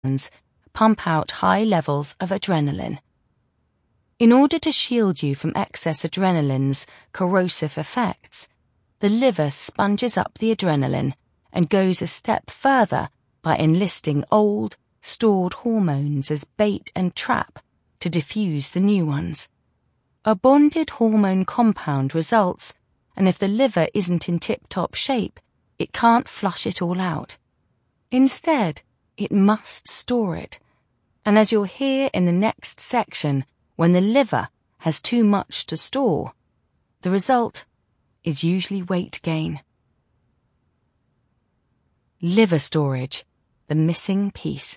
pump out high levels of adrenaline. In order to shield you from excess adrenaline's corrosive effects, the liver sponges up the adrenaline and goes a step further by enlisting old, stored hormones as bait and trap to diffuse the new ones. A bonded hormone compound results, and if the liver isn't in tip-top shape, it can't flush it all out. Instead, it must store it. And as you'll hear in the next section, when the liver has too much to store, the result is usually weight gain. Liver storage, the missing piece.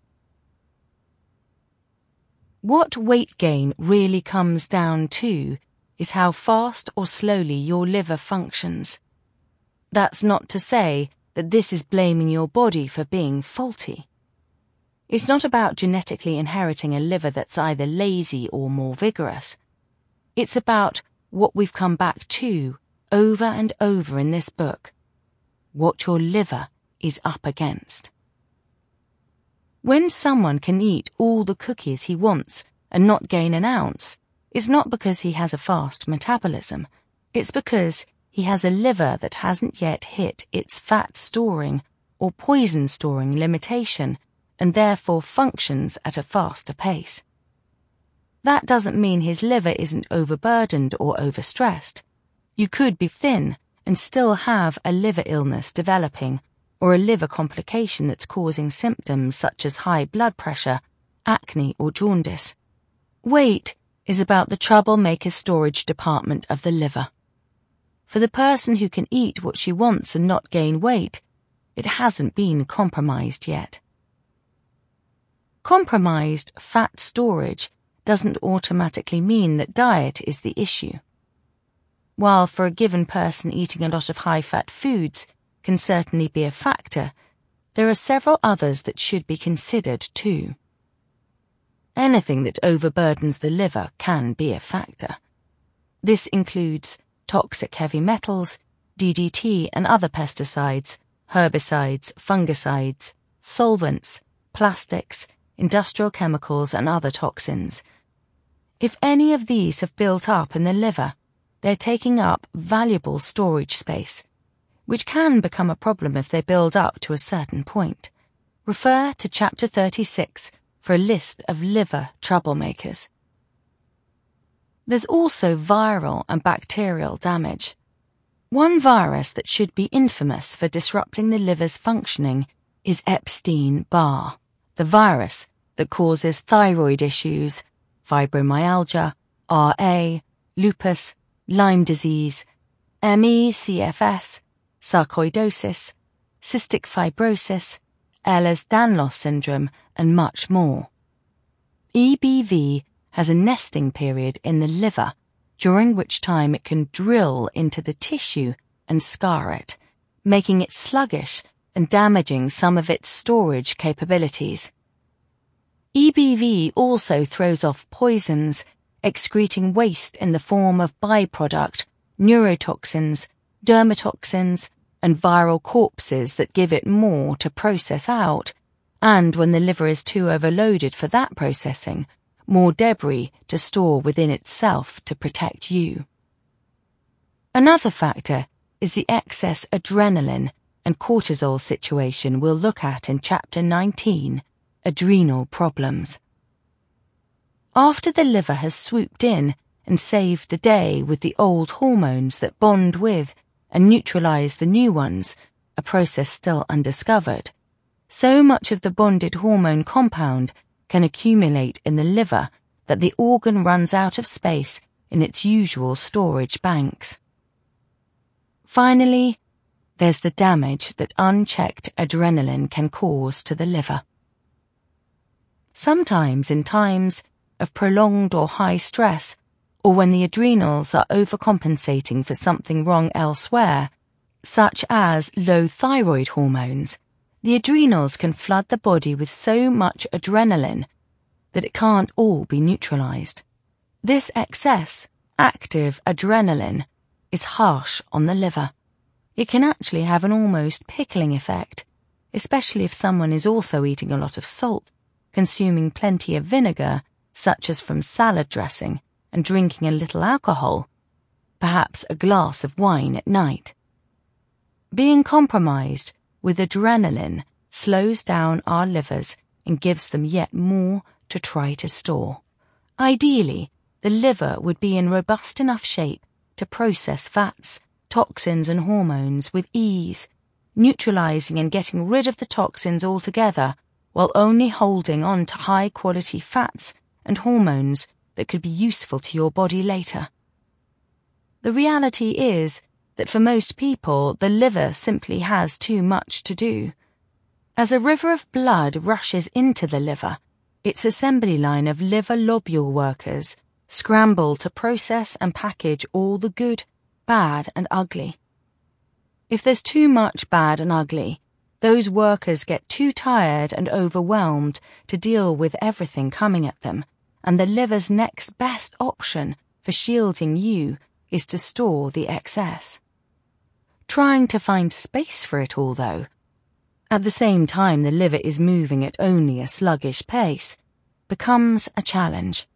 What weight gain really comes down to is how fast or slowly your liver functions. That's not to say that this is blaming your body for being faulty. It's not about genetically inheriting a liver that's either lazy or more vigorous. It's about what we've come back to over and over in this book, what your liver is up against. When someone can eat all the cookies he wants and not gain an ounce, it's not because he has a fast metabolism. It's because he has a liver that hasn't yet hit its fat storing or poison storing limitation and therefore functions at a faster pace. That doesn't mean his liver isn't overburdened or overstressed. You could be thin and still have a liver illness developing, or a liver complication that's causing symptoms such as high blood pressure, acne, or jaundice. Weight is about the troublemaker storage department of the liver. For the person who can eat what she wants and not gain weight, it hasn't been compromised yet. Compromised fat storage doesn't automatically mean that diet is the issue. While for a given person eating a lot of high-fat foods can certainly be a factor, there are several others that should be considered too. Anything that overburdens the liver can be a factor. This includes toxic heavy metals, DDT and other pesticides, herbicides, fungicides, solvents, plastics, industrial chemicals and other toxins. If any of these have built up in the liver, they're taking up valuable storage space, which can become a problem if they build up to a certain point. Refer to Chapter 36 for a list of liver troublemakers. There's also viral and bacterial damage. One virus that should be infamous for disrupting the liver's functioning is Epstein-Barr, the virus that causes thyroid issues, fibromyalgia, RA, lupus, Lyme disease, ME/CFS, sarcoidosis, cystic fibrosis, Ehlers-Danlos syndrome, and much more. EBV has a nesting period in the liver, during which time it can drill into the tissue and scar it, making it sluggish and damaging some of its storage capabilities. EBV also throws off poisons, excreting waste in the form of byproduct, neurotoxins, dermatoxins, and viral corpses that give it more to process out, and when the liver is too overloaded for that processing, more debris to store within itself to protect you. Another factor is the excess adrenaline and cortisol situation we'll look at in Chapter 19, Adrenal Problems. After the liver has swooped in and saved the day with the old hormones that bond with and neutralize the new ones, a process still undiscovered, so much of the bonded hormone compound can accumulate in the liver that the organ runs out of space in its usual storage banks. Finally, there's the damage that unchecked adrenaline can cause to the liver. Sometimes in times of prolonged or high stress, or when the adrenals are overcompensating for something wrong elsewhere, such as low thyroid hormones, the adrenals can flood the body with so much adrenaline that it can't all be neutralized. This excess, active adrenaline is harsh on the liver. It can actually have an almost pickling effect, especially if someone is also eating a lot of salt, consuming plenty of vinegar, such as from salad dressing, and drinking a little alcohol, perhaps a glass of wine at night. Being compromised with adrenaline slows down our livers and gives them yet more to try to store. Ideally, the liver would be in robust enough shape to process fats, toxins and hormones with ease, neutralizing and getting rid of the toxins altogether while only holding on to high-quality fats and hormones that could be useful to your body later. The reality is that for most people, the liver simply has too much to do. As a river of blood rushes into the liver, its assembly line of liver lobule workers scramble to process and package all the good, bad and ugly. If there's too much bad and ugly, those workers get too tired and overwhelmed to deal with everything coming at them, and the liver's next best option for shielding you is to store the excess. Trying to find space for it all, though, at the same time the liver is moving at only a sluggish pace, becomes a challenge.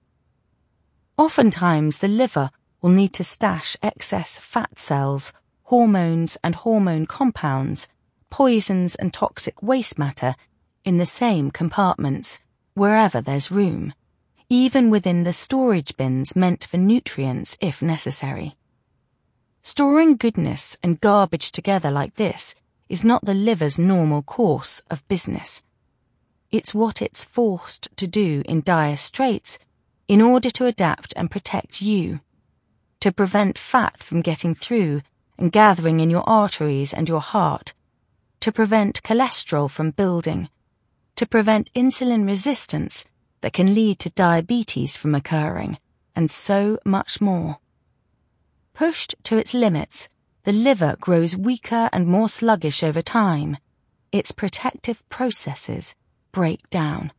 Oftentimes the liver will need to stash excess fat cells, hormones and hormone compounds, poisons and toxic waste matter in the same compartments, wherever there's room, even within the storage bins meant for nutrients if necessary. Storing goodness and garbage together like this is not the liver's normal course of business. It's what it's forced to do in dire straits in order to adapt and protect you, to prevent fat from getting through and gathering in your arteries and your heart, to prevent cholesterol from building, to prevent insulin resistance that can lead to diabetes from occurring, and so much more. Pushed to its limits, the liver grows weaker and more sluggish over time. Its protective processes break down.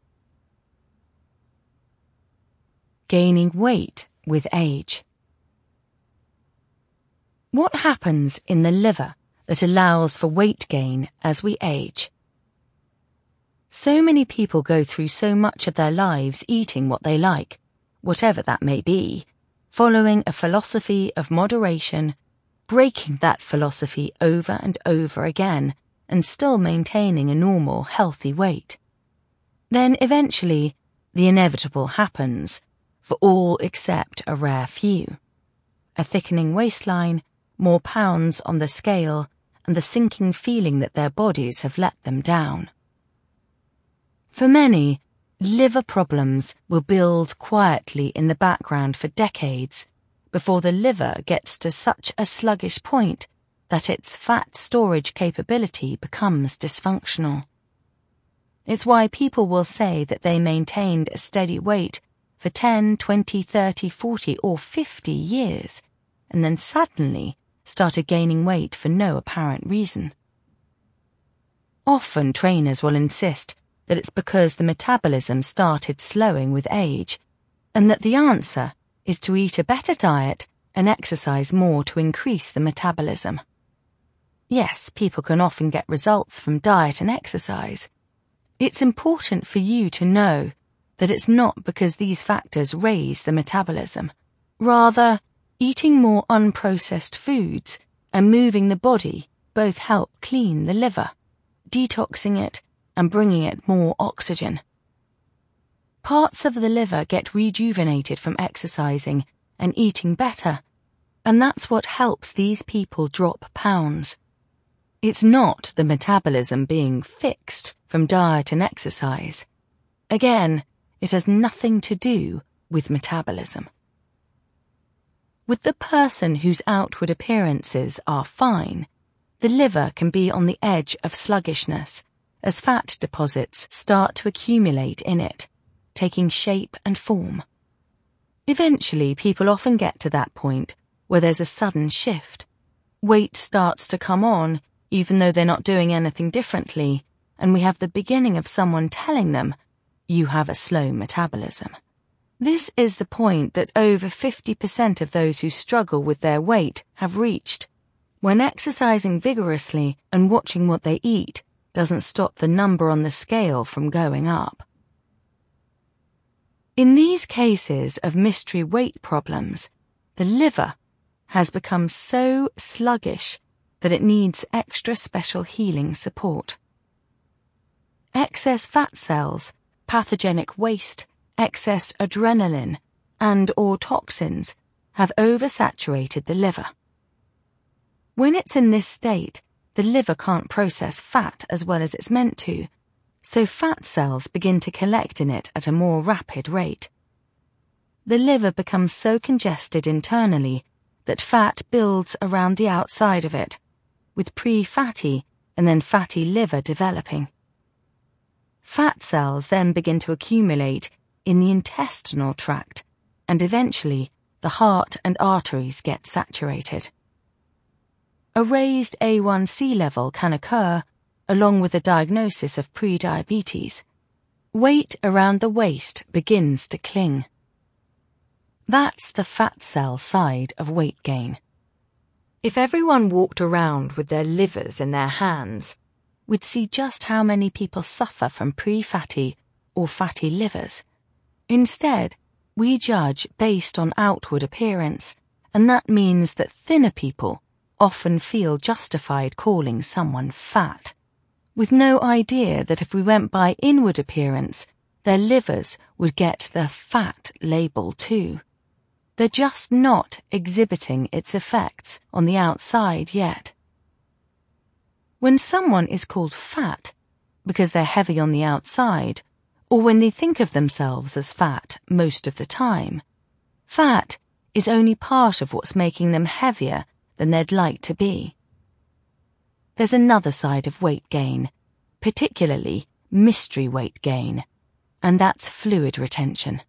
Gaining weight with age. What happens in the liver that allows for weight gain as we age? So many people go through so much of their lives eating what they like, whatever that may be, following a philosophy of moderation, breaking that philosophy over and over again, and still maintaining a normal, healthy weight. Then eventually, the inevitable happens, for all except a rare few. A thickening waistline, more pounds on the scale, and the sinking feeling that their bodies have let them down. For many, liver problems will build quietly in the background for decades before the liver gets to such a sluggish point that its fat storage capability becomes dysfunctional. It's why people will say that they maintained a steady weight for 10, 20, 30, 40 or 50 years, and then suddenly started gaining weight for no apparent reason. Often trainers will insist that it's because the metabolism started slowing with age, and that the answer is to eat a better diet and exercise more to increase the metabolism. Yes, people can often get results from diet and exercise. It's important for you to know that it's not because these factors raise the metabolism. Rather, eating more unprocessed foods and moving the body both help clean the liver, detoxing it and bringing it more oxygen. Parts of the liver get rejuvenated from exercising and eating better, and that's what helps these people drop pounds. It's not the metabolism being fixed from diet and exercise. Again, it has nothing to do with metabolism. With the person whose outward appearances are fine, the liver can be on the edge of sluggishness as fat deposits start to accumulate in it, taking shape and form. Eventually, people often get to that point where there's a sudden shift. Weight starts to come on, even though they're not doing anything differently, and we have the beginning of someone telling them, "You have a slow metabolism." This is the point that over 50% of those who struggle with their weight have reached. When exercising vigorously and watching what they eat, doesn't stop the number on the scale from going up. In these cases of mystery weight problems, the liver has become so sluggish that it needs extra special healing support. Excess fat cells, pathogenic waste, excess adrenaline, and/or toxins have oversaturated the liver. When it's in this state, the liver can't process fat as well as it's meant to, so fat cells begin to collect in it at a more rapid rate. The liver becomes so congested internally that fat builds around the outside of it, with pre-fatty and then fatty liver developing. Fat cells then begin to accumulate in the intestinal tract, and eventually the heart and arteries get saturated. A raised A1C level can occur along with a diagnosis of pre-diabetes. Weight around the waist begins to cling. That's the fat cell side of weight gain. If everyone walked around with their livers in their hands, we'd see just how many people suffer from pre-fatty or fatty livers. Instead, we judge based on outward appearance, and that means that thinner people often feel justified calling someone fat, with no idea that if we went by inward appearance, their livers would get the fat label too. They're just not exhibiting its effects on the outside yet. When someone is called fat because they're heavy on the outside, or when they think of themselves as fat most of the time, fat is only part of what's making them heavier than they'd like to be. There's another side of weight gain, particularly mystery weight gain, and that's fluid retention.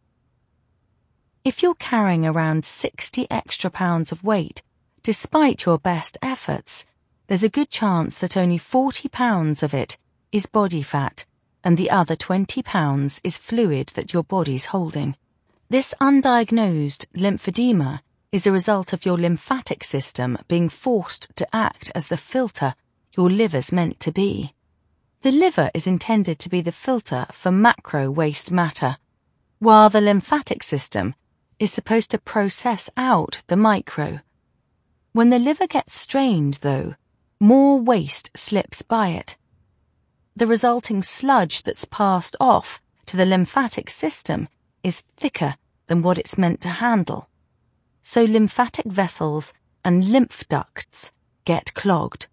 If you're carrying around 60 extra pounds of weight, despite your best efforts, there's a good chance that only 40 pounds of it is body fat, and the other 20 pounds is fluid that your body's holding. This undiagnosed lymphedema is a result of your lymphatic system being forced to act as the filter your liver's meant to be. The liver is intended to be the filter for macro waste matter, while the lymphatic system is supposed to process out the micro. When the liver gets strained, though, more waste slips by it. The resulting sludge that's passed off to the lymphatic system is thicker than what it's meant to handle. So lymphatic vessels and lymph ducts get clogged.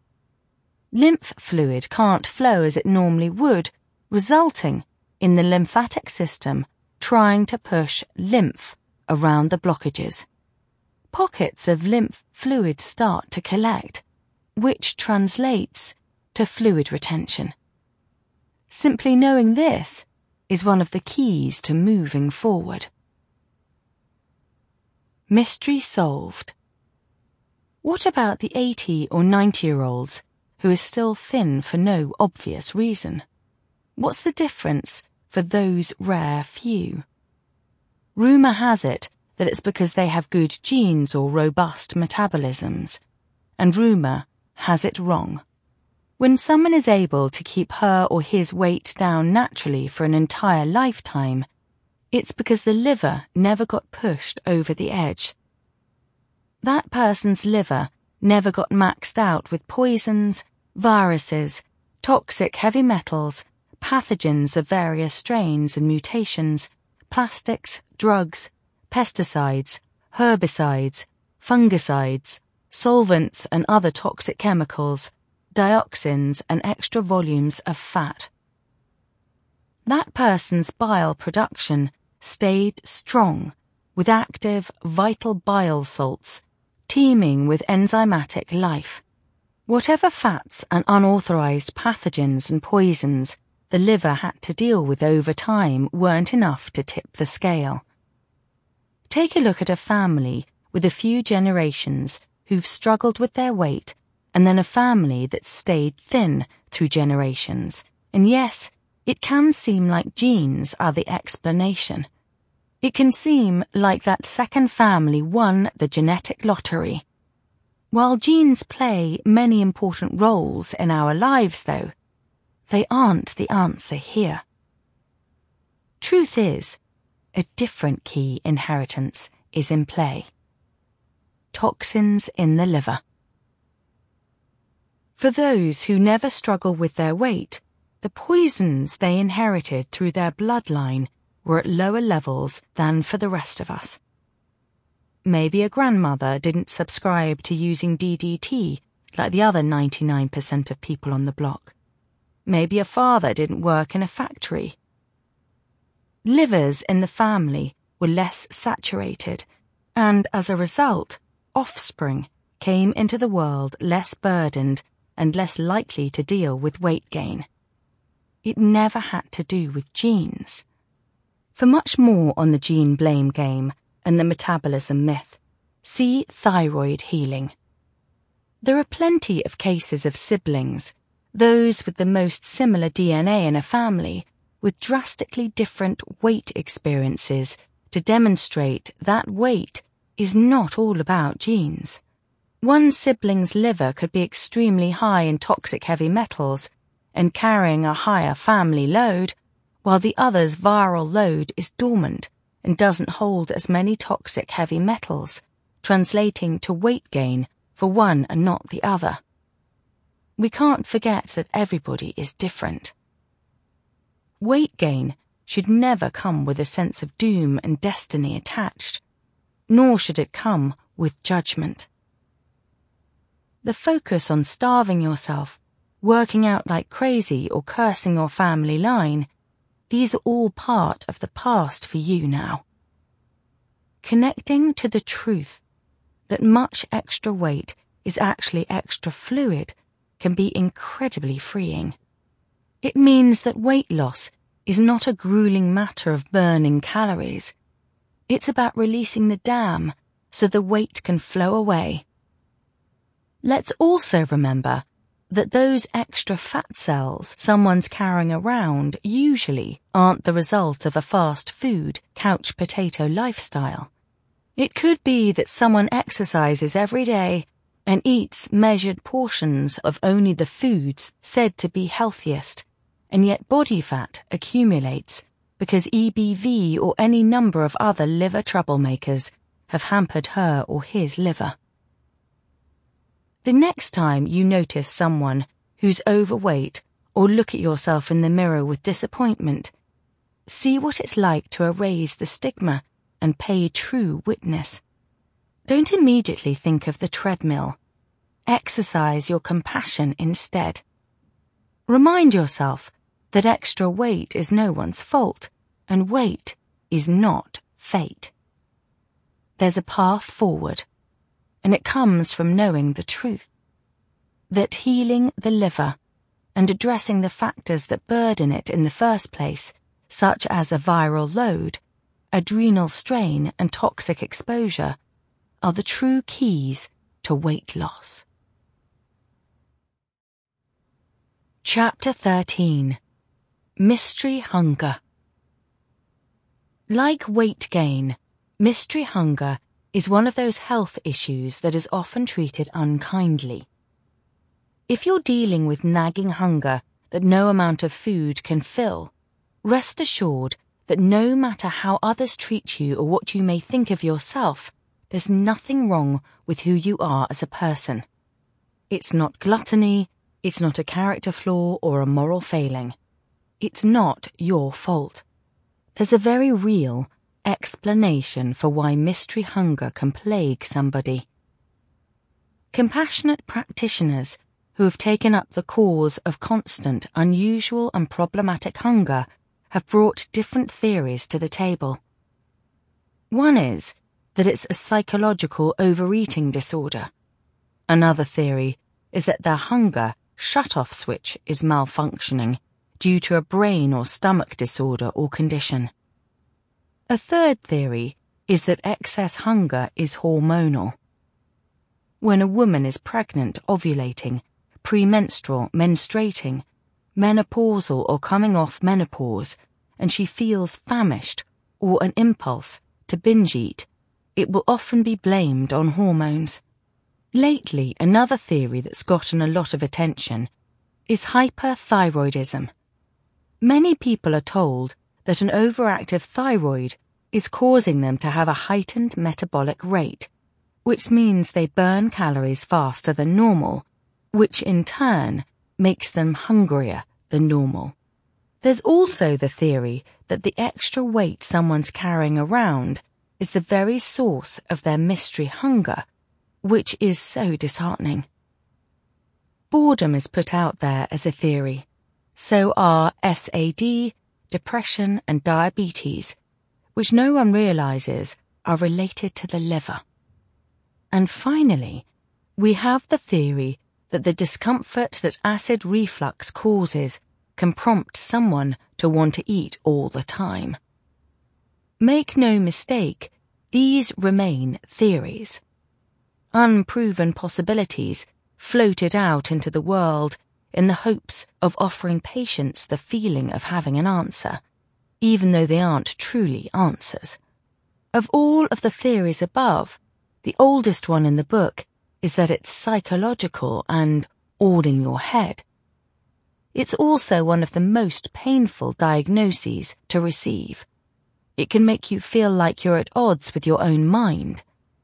Lymph fluid can't flow as it normally would, resulting in the lymphatic system trying to push lymph around the blockages. Pockets of lymph fluid start to collect, which translates to fluid retention. Simply knowing this is one of the keys to moving forward. Mystery solved. What about the 80 or 90-year-olds who are still thin for no obvious reason? What's the difference for those rare few? Rumour has it that it's because they have good genes or robust metabolisms, and rumour has it wrong. When someone is able to keep her or his weight down naturally for an entire lifetime, it's because the liver never got pushed over the edge. That person's liver never got maxed out with poisons, viruses, toxic heavy metals, pathogens of various strains and mutations, plastics, drugs, pesticides, herbicides, fungicides, solvents and other toxic chemicals, dioxins and extra volumes of fat. That person's bile production stayed strong, with active, vital bile salts, teeming with enzymatic life. Whatever fats and unauthorized pathogens and poisons the liver had to deal with over time weren't enough to tip the scale. Take a look at a family with a few generations who've struggled with their weight, and then a family that's stayed thin through generations. And yes, it can seem like genes are the explanation. It can seem like that second family won the genetic lottery. While genes play many important roles in our lives, though, they aren't the answer here. Truth is, a different key inheritance is in play. Toxins in the liver. For those who never struggle with their weight, the poisons they inherited through their bloodline were at lower levels than for the rest of us. Maybe a grandmother didn't subscribe to using DDT like the other 99% of people on the block. Maybe a father didn't work in a factory. Livers in the family were less saturated, and as a result, offspring came into the world less burdened and less likely to deal with weight gain. It never had to do with genes. For much more on the gene blame game and the metabolism myth, see thyroid healing. There are plenty of cases of siblings, those with the most similar DNA in a family, with drastically different weight experiences to demonstrate that weight is not all about genes. One sibling's liver could be extremely high in toxic heavy metals and carrying a higher family load, while the other's viral load is dormant and doesn't hold as many toxic heavy metals, translating to weight gain for one and not the other. We can't forget that everybody is different. Weight gain should never come with a sense of doom and destiny attached, nor should it come with judgment. The focus on starving yourself, working out like crazy, or cursing your family line, these are all part of the past for you now. Connecting to the truth that much extra weight is actually extra fluid can be incredibly freeing. It means that weight loss is not a grueling matter of burning calories. It's about releasing the dam so the weight can flow away. Let's also remember that those extra fat cells someone's carrying around usually aren't the result of a fast food, couch potato lifestyle. It could be that someone exercises every day and eats measured portions of only the foods said to be healthiest, and yet body fat accumulates because EBV or any number of other liver troublemakers have hampered her or his liver. The next time you notice someone who's overweight or look at yourself in the mirror with disappointment, see what it's like to erase the stigma and pay true witness. Don't immediately think of the treadmill. Exercise your compassion instead. Remind yourself that extra weight is no one's fault, and weight is not fate. There's a path forward, and it comes from knowing the truth. That healing the liver and addressing the factors that burden it in the first place, such as a viral load, adrenal strain, and toxic exposure, are the true keys to weight loss. Chapter 13. Mystery Hunger. Like weight gain, mystery hunger is one of those health issues that is often treated unkindly. If you're dealing with nagging hunger that no amount of food can fill, rest assured that no matter how others treat you or what you may think of yourself, there's nothing wrong with who you are as a person. It's not gluttony, it's not a character flaw or a moral failing. It's not your fault. There's a very real explanation for why mystery hunger can plague somebody. Compassionate practitioners who have taken up the cause of constant, unusual and problematic hunger have brought different theories to the table. One is that it's a psychological overeating disorder. Another theory is that their hunger shut-off switch is malfunctioning due to a brain or stomach disorder or condition. A third theory is that excess hunger is hormonal. When a woman is pregnant, ovulating, premenstrual, menstruating, menopausal or coming off menopause, and she feels famished or an impulse to binge eat, it will often be blamed on hormones. Lately, another theory that's gotten a lot of attention is hyperthyroidism. Many people are told that an overactive thyroid is causing them to have a heightened metabolic rate, which means they burn calories faster than normal, which in turn makes them hungrier than normal. There's also the theory that the extra weight someone's carrying around is the very source of their mystery hunger, which is so disheartening. Boredom is put out there as a theory. So are SAD, depression, and diabetes, which no one realizes are related to the liver. And finally, we have the theory that the discomfort that acid reflux causes can prompt someone to want to eat all the time. Make no mistake, these remain theories. Unproven possibilities floated out into the world in the hopes of offering patients the feeling of having an answer, even though they aren't truly answers. Of all of the theories above, the oldest one in the book is that it's psychological and all in your head. It's also one of the most painful diagnoses to receive. It can make you feel like you're at odds with your own mind.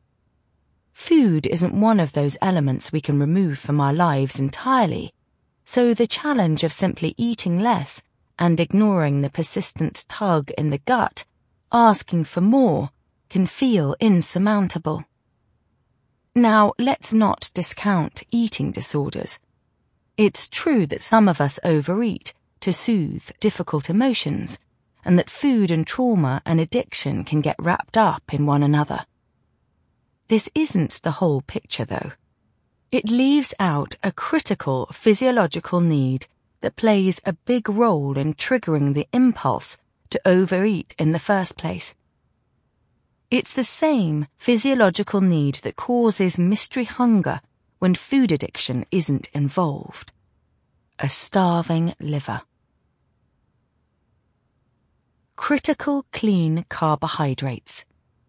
Food isn't one of those elements we can remove from our lives entirely, so the challenge of simply eating less and ignoring the persistent tug in the gut, asking for more, can feel insurmountable. Now, let's not discount eating disorders. It's true that some of us overeat to soothe difficult emotions, and that food and trauma and addiction can get wrapped up in one another. This isn't the whole picture, though. It leaves out a critical physiological need that plays a big role in triggering the impulse to overeat in the first place. It's the same physiological need that causes mystery hunger when food addiction isn't involved. A starving liver. Critical clean carbohydrates.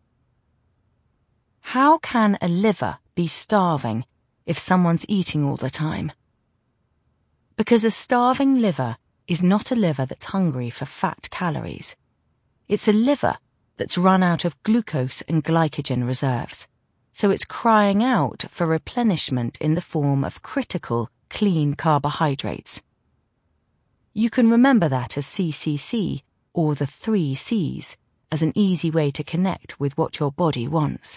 How can a liver be starving if someone's eating all the time? Because a starving liver is not a liver that's hungry for fat calories. It's a liver that's run out of glucose and glycogen reserves, so it's crying out for replenishment in the form of critical, clean carbohydrates. You can remember that as CCC, or the 3 Cs, as an easy way to connect with what your body wants.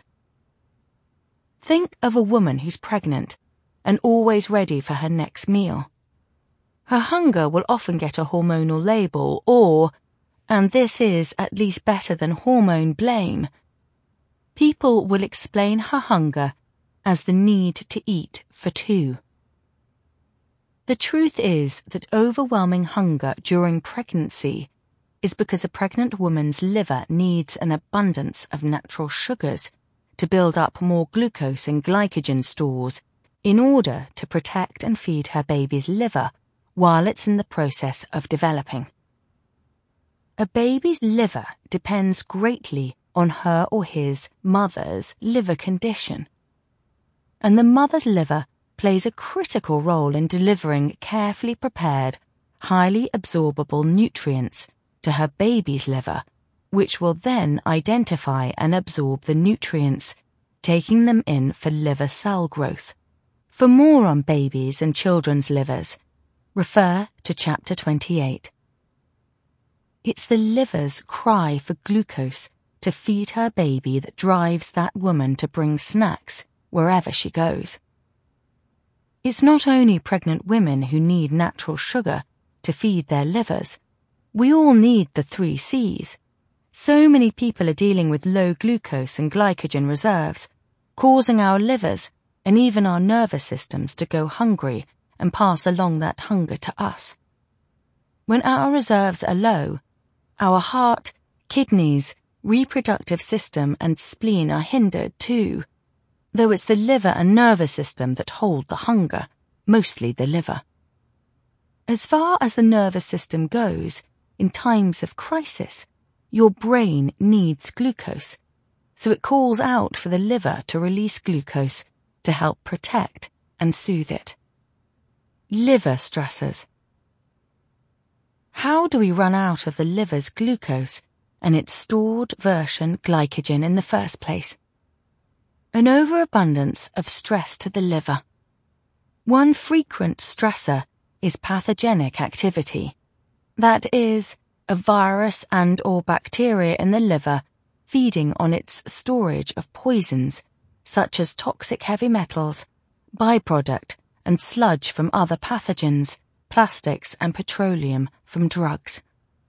Think of a woman who's pregnant and always ready for her next meal. Her hunger will often get a hormonal label or, and this is at least better than hormone blame, people will explain her hunger as the need to eat for 2. The truth is that overwhelming hunger during pregnancy is because a pregnant woman's liver needs an abundance of natural sugars to build up more glucose and glycogen stores in order to protect and feed her baby's liver while it's in the process of developing. A baby's liver depends greatly on her or his mother's liver condition, and the mother's liver plays a critical role in delivering carefully prepared, highly absorbable nutrients to her baby's liver, which will then identify and absorb the nutrients, taking them in for liver cell growth. For more on babies and children's livers, refer to Chapter 28. It's the liver's cry for glucose to feed her baby that drives that woman to bring snacks wherever she goes. It's not only pregnant women who need natural sugar to feed their livers. We all need the 3 Cs. So many people are dealing with low glucose and glycogen reserves, causing our livers and even our nervous systems to go hungry and pass along that hunger to us. When our reserves are low, our heart, kidneys, reproductive system and spleen are hindered too, though it's the liver and nervous system that hold the hunger, mostly the liver. As far as the nervous system goes, in times of crisis, your brain needs glucose, so it calls out for the liver to release glucose to help protect and soothe it. Liver stressors. How do we run out of the liver's glucose and its stored version glycogen in the first place? An overabundance of stress to the liver. One frequent stressor is pathogenic activity. That is, a virus and/or bacteria in the liver feeding on its storage of poisons, such as toxic heavy metals, byproduct, and sludge from other pathogens, plastics and petroleum from drugs.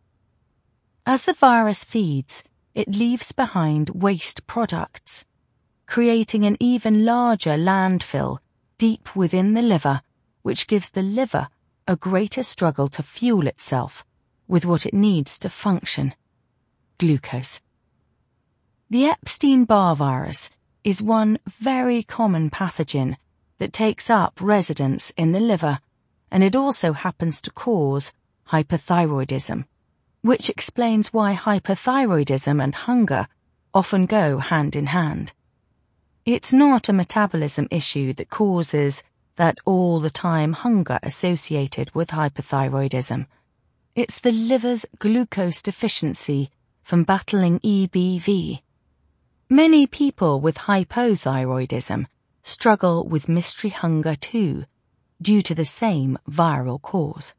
As the virus feeds, it leaves behind waste products, creating an even larger landfill deep within the liver, which gives the liver a greater struggle to fuel itself with what it needs to function: glucose. The Epstein-Barr virus is one very common pathogen that takes up residence in the liver, and it also happens to cause hyperthyroidism, which explains why hyperthyroidism and hunger often go hand in hand. It's not a metabolism issue that causes that all-the-time hunger associated with hyperthyroidism. It's the liver's glucose deficiency from battling EBV. Many people with hypothyroidism struggle with mystery hunger too, due to the same viral cause.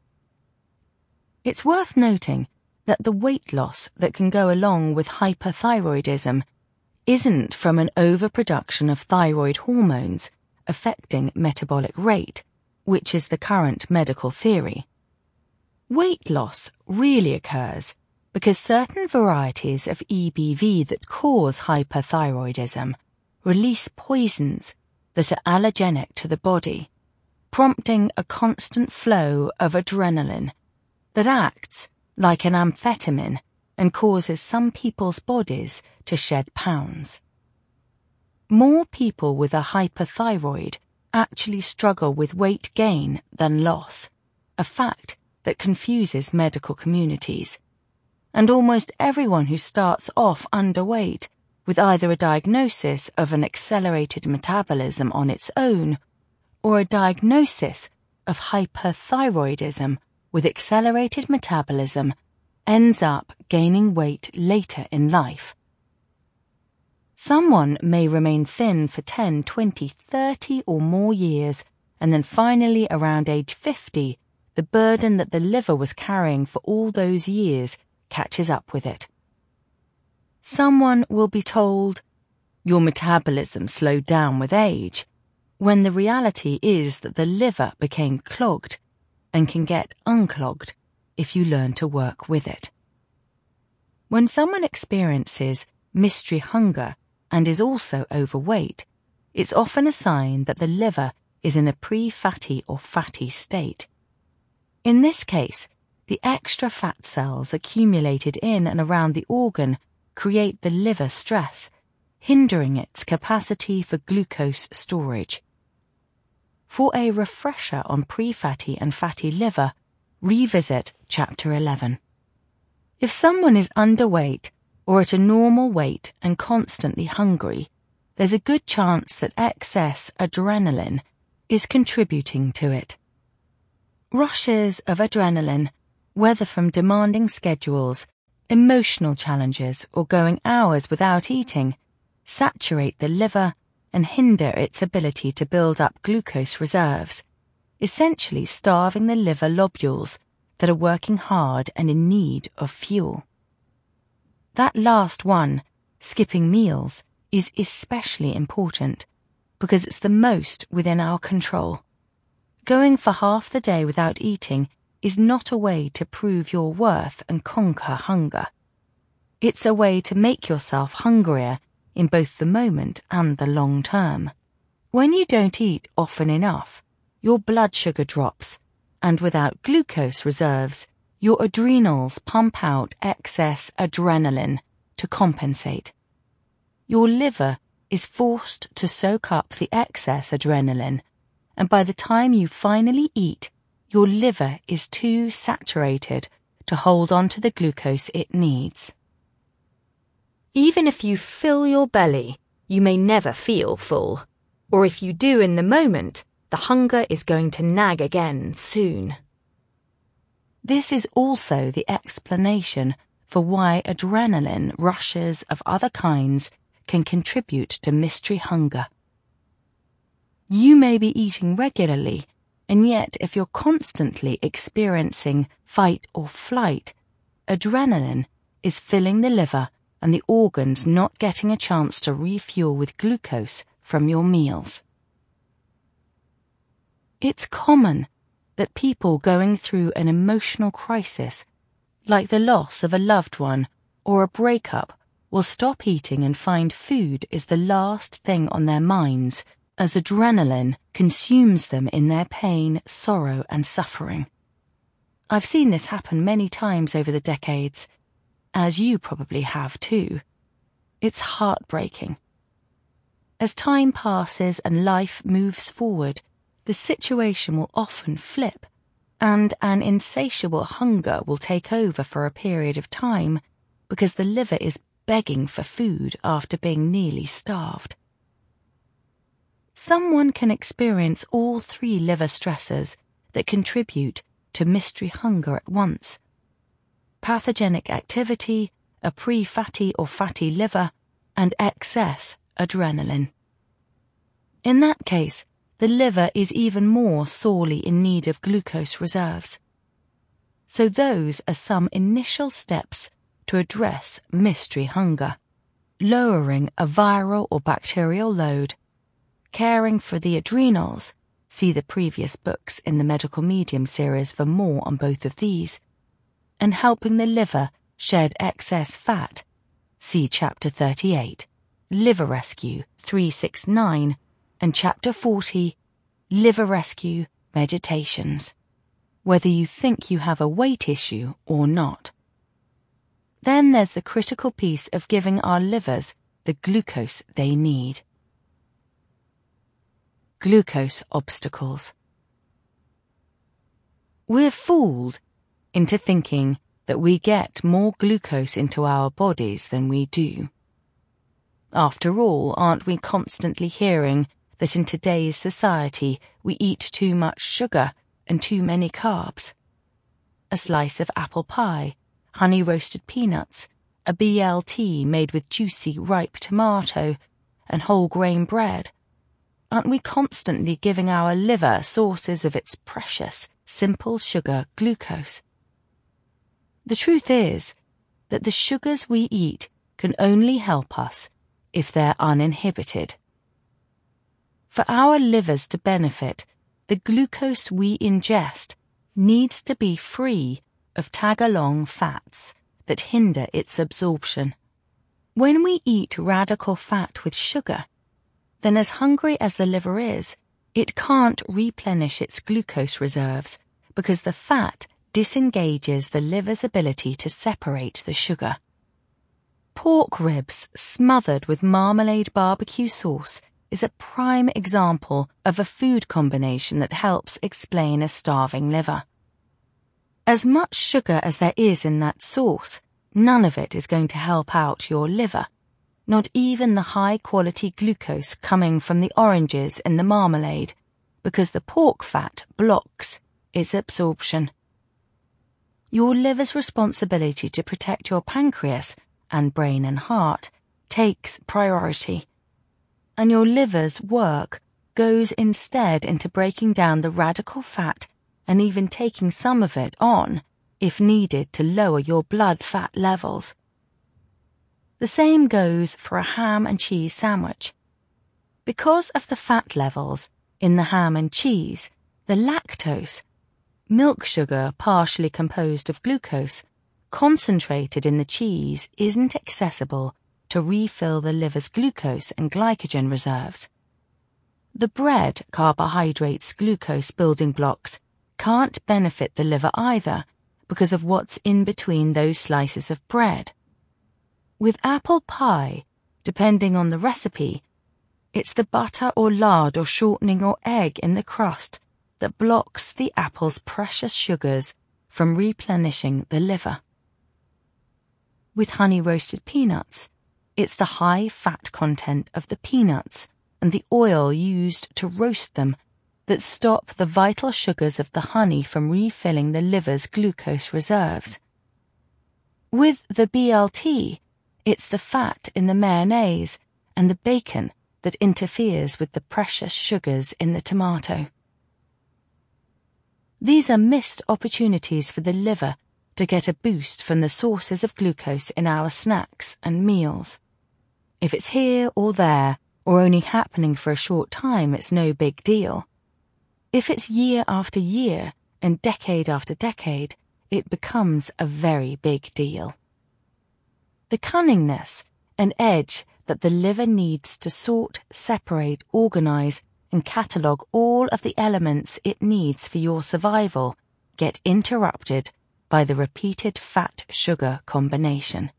It's worth noting that the weight loss that can go along with hyperthyroidism isn't from an overproduction of thyroid hormones affecting metabolic rate, which is the current medical theory. Weight loss really occurs because certain varieties of EBV that cause hyperthyroidism release poisons that are allergenic to the body, prompting a constant flow of adrenaline that acts like an amphetamine and causes some people's bodies to shed pounds. More people with a hyperthyroid actually struggle with weight gain than loss, a fact that confuses medical communities. And almost everyone who starts off underweight with either a diagnosis of an accelerated metabolism on its own or a diagnosis of hyperthyroidism with accelerated metabolism ends up gaining weight later in life. Someone may remain thin for 10, 20, 30 or more years, and then finally around age 50, the burden that the liver was carrying for all those years catches up with it. Someone will be told, "Your metabolism slowed down with age," when the reality is that the liver became clogged and can get unclogged if you learn to work with it. When someone experiences mystery hunger and is also overweight, it's often a sign that the liver is in a pre-fatty or fatty state. In this case, the extra fat cells accumulated in and around the organ create the liver stress, hindering its capacity for glucose storage. For a refresher on pre-fatty and fatty liver, revisit Chapter 11. If someone is underweight or at a normal weight and constantly hungry, there's a good chance that excess adrenaline is contributing to it. Rushes of adrenaline, whether from demanding schedules, emotional challenges, or going hours without eating, saturate the liver and hinder its ability to build up glucose reserves, essentially starving the liver lobules that are working hard and in need of fuel. That last one, skipping meals, is especially important because it's the most within our control. Going for half the day without eating is not a way to prove your worth and conquer hunger. It's a way to make yourself hungrier in both the moment and the long term. When you don't eat often enough, your blood sugar drops, and without glucose reserves, your adrenals pump out excess adrenaline to compensate. Your liver is forced to soak up the excess adrenaline, and by the time you finally eat, your liver is too saturated to hold on to the glucose it needs. Even if you fill your belly, you may never feel full, or if you do in the moment, The hunger is going to nag again soon. This is also the explanation for why adrenaline rushes of other kinds can contribute to mystery hunger. You may be eating regularly, and yet if you're constantly experiencing fight or flight, adrenaline is filling the liver and the organs not getting a chance to refuel with glucose from your meals. It's common that people going through an emotional crisis, like the loss of a loved one or a breakup, will stop eating and find food is the last thing on their minds as adrenaline consumes them in their pain, sorrow, and suffering. I've seen this happen many times over the decades, as you probably have too. It's heartbreaking. As time passes and life moves forward, the situation will often flip, and an insatiable hunger will take over for a period of time because the liver is begging for food after being nearly starved. Someone can experience all three liver stressors that contribute to mystery hunger at once: pathogenic activity, a pre-fatty or fatty liver, and excess adrenaline. In that case, the liver is even more sorely in need of glucose reserves. So those are some initial steps to address mystery hunger: lowering a viral or bacterial load, caring for the adrenals, see the previous books in the Medical Medium series for more on both of these, and helping the liver shed excess fat, see Chapter 38, Liver Rescue 369, and Chapter 40, Liver Rescue Meditations, whether you think you have a weight issue or not. Then there's the critical piece of giving our livers the glucose they need. Glucose obstacles. We're fooled into thinking that we get more glucose into our bodies than we do. After all, aren't we constantly hearing that in today's society we eat too much sugar and too many carbs? A slice of apple pie, honey-roasted peanuts, a BLT made with juicy, ripe tomato, and whole-grain bread. Aren't we constantly giving our liver sources of its precious, simple sugar glucose? The truth is that the sugars we eat can only help us if they're uninhibited. For our livers to benefit, the glucose we ingest needs to be free of tag-along fats that hinder its absorption. When we eat radical fat with sugar, then as hungry as the liver is, it can't replenish its glucose reserves because the fat disengages the liver's ability to separate the sugar. Pork ribs smothered with marmalade barbecue sauce is a prime example of a food combination that helps explain a starving liver. As much sugar as there is in that sauce, none of it is going to help out your liver, not even the high-quality glucose coming from the oranges in the marmalade, because the pork fat blocks its absorption. Your liver's responsibility to protect your pancreas and brain and heart takes priority, and your liver's work goes instead into breaking down the radical fat and even taking some of it on, if needed, to lower your blood fat levels. The same goes for a ham and cheese sandwich. Because of the fat levels in the ham and cheese, the lactose, milk sugar partially composed of glucose, concentrated in the cheese, isn't accessible to refill the liver's glucose and glycogen reserves. The bread carbohydrates glucose building blocks can't benefit the liver either because of what's in between those slices of bread. With apple pie, depending on the recipe, it's the butter or lard or shortening or egg in the crust that blocks the apple's precious sugars from replenishing the liver. With honey-roasted peanuts, it's the high fat content of the peanuts and the oil used to roast them that stop the vital sugars of the honey from refilling the liver's glucose reserves. With the BLT, it's the fat in the mayonnaise and the bacon that interferes with the precious sugars in the tomato. These are missed opportunities for the liver to get a boost from the sources of glucose in our snacks and meals. If it's here or there, or only happening for a short time, it's no big deal. If it's year after year and decade after decade, it becomes a very big deal. The cunningness and edge that the liver needs to sort, separate, organize, and catalogue all of the elements it needs for your survival get interrupted by the repeated fat-sugar combination.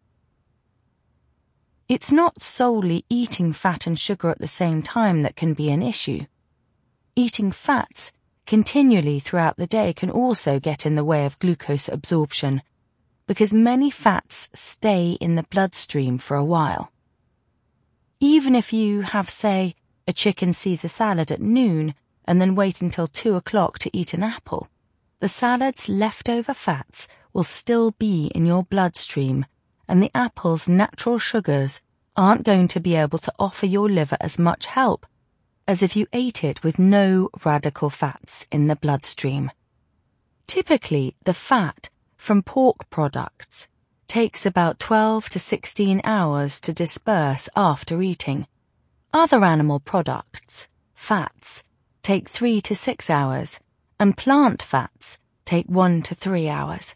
It's not solely eating fat and sugar at the same time that can be an issue. Eating fats continually throughout the day can also get in the way of glucose absorption, because many fats stay in the bloodstream for a while. Even if you have, say, a chicken Caesar salad at noon and then wait until 2 o'clock to eat an apple, the salad's leftover fats will still be in your bloodstream, and the apple's natural sugars aren't going to be able to offer your liver as much help as if you ate it with no radical fats in the bloodstream. Typically, the fat from pork products takes about 12 to 16 hours to disperse after eating. Other animal products, fats, take 3 to 6 hours, and plant fats take 1 to 3 hours.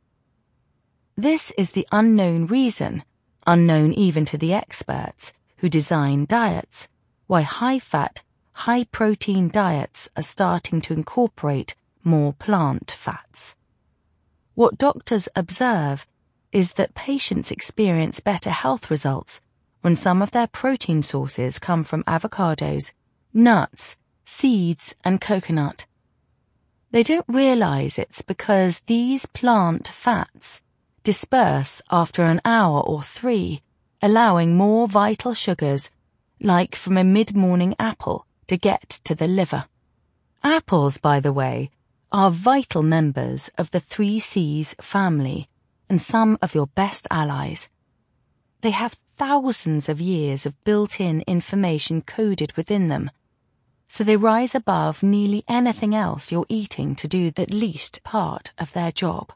This is the unknown reason, unknown even to the experts who design diets, why high-fat, high-protein diets are starting to incorporate more plant fats. What doctors observe is that patients experience better health results when some of their protein sources come from avocados, nuts, seeds, and coconut. They don't realize it's because these plant fats disperse after an hour or 3, allowing more vital sugars, like from a mid-morning apple, to get to the liver. Apples, by the way, are vital members of the 3 C's family and some of your best allies. They have thousands of years of built-in information coded within them, so they rise above nearly anything else you're eating to do at least part of their job.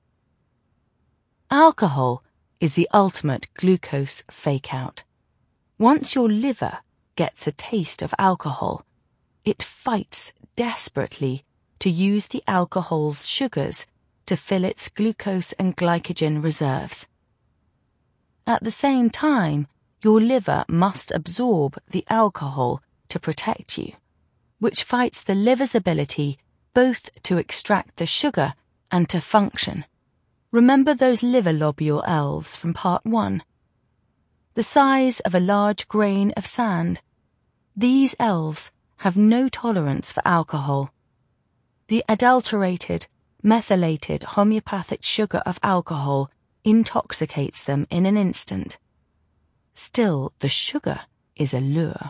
Alcohol is the ultimate glucose fake-out. Once your liver gets a taste of alcohol, it fights desperately to use the alcohol's sugars to fill its glucose and glycogen reserves. At the same time, your liver must absorb the alcohol to protect you, which fights the liver's ability both to extract the sugar and to function. Remember those liver lobule elves from part 1? The size of a large grain of sand. These elves have no tolerance for alcohol. The adulterated, methylated homeopathic sugar of alcohol intoxicates them in an instant. Still, the sugar is a lure.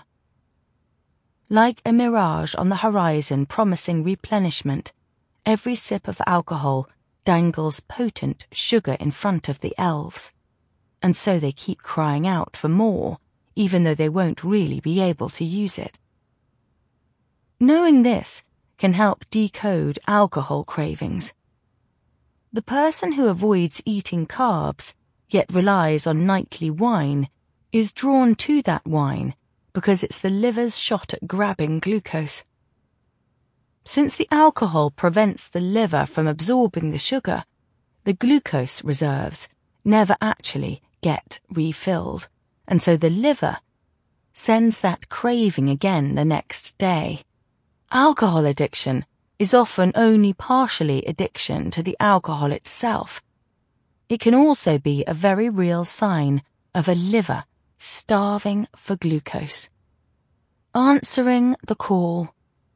Like a mirage on the horizon promising replenishment, every sip of alcohol dangles potent sugar in front of the elves, and so they keep crying out for more, even though they won't really be able to use it. Knowing this can help decode alcohol cravings. The person who avoids eating carbs, yet relies on nightly wine, is drawn to that wine because it's the liver's shot at grabbing glucose. Since the alcohol prevents the liver from absorbing the sugar, the glucose reserves never actually get refilled, and so the liver sends that craving again the next day. Alcohol addiction is often only partially addiction to the alcohol itself. It can also be a very real sign of a liver starving for glucose. Answering the call.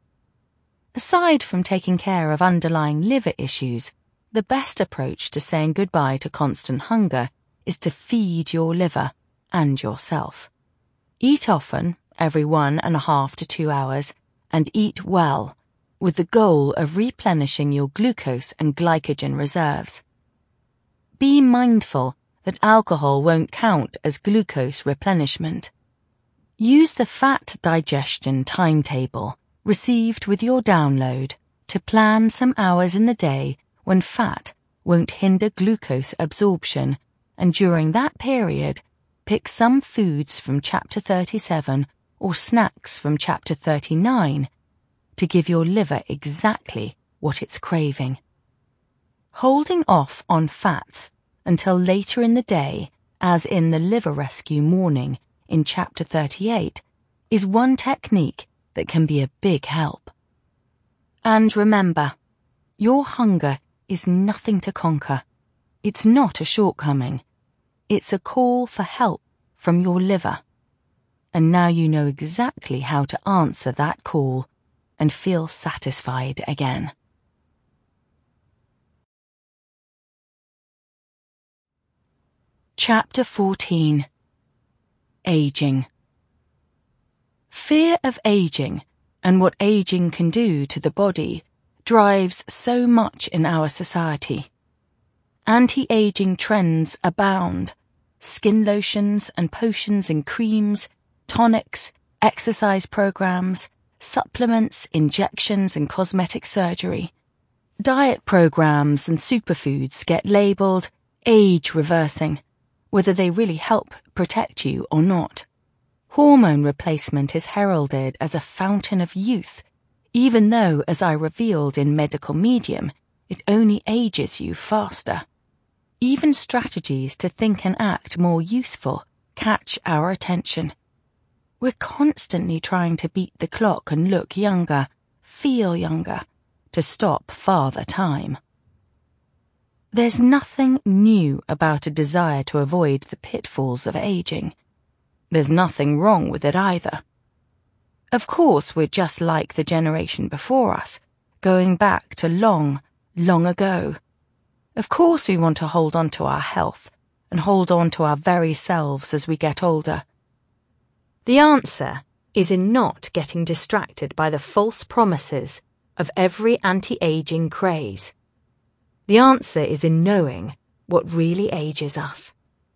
Aside from taking care of underlying liver issues, the best approach to saying goodbye to constant hunger is to feed your liver and yourself. Eat often, every 1.5 to 2 hours, and eat well, with the goal of replenishing your glucose and glycogen reserves. Be mindful that alcohol won't count as glucose replenishment. Use the fat digestion timetable received with your download to plan some hours in the day when fat won't hinder glucose absorption, and during that period, pick some foods from Chapter 37 or snacks from Chapter 39 to give your liver exactly what it's craving. Holding off on fats until later in the day, as in the liver rescue morning in Chapter 38, is one technique that can be a big help. And remember, your hunger is nothing to conquer. It's not a shortcoming. It's a call for help from your liver. And now you know exactly how to answer that call and feel satisfied again. Chapter 14. Aging. Fear of aging and what aging can do to the body drives so much in our society. Anti-aging trends abound. Skin lotions and potions and creams, tonics, exercise programs, supplements, injections and cosmetic surgery. Diet programs and superfoods get labelled age-reversing, whether they really help protect you or not. Hormone replacement is heralded as a fountain of youth, even though, as I revealed in Medical Medium, it only ages you faster. Even strategies to think and act more youthful catch our attention. We're constantly trying to beat the clock and look younger, feel younger, to stop Father Time. There's nothing new about a desire to avoid the pitfalls of aging. There's nothing wrong with it either. Of course, we're just like the generation before us, going back to long, long ago. Of course we want to hold on to our health and hold on to our very selves as we get older. The answer is in not getting distracted by the false promises of every anti-aging craze. The answer is in knowing what really ages us.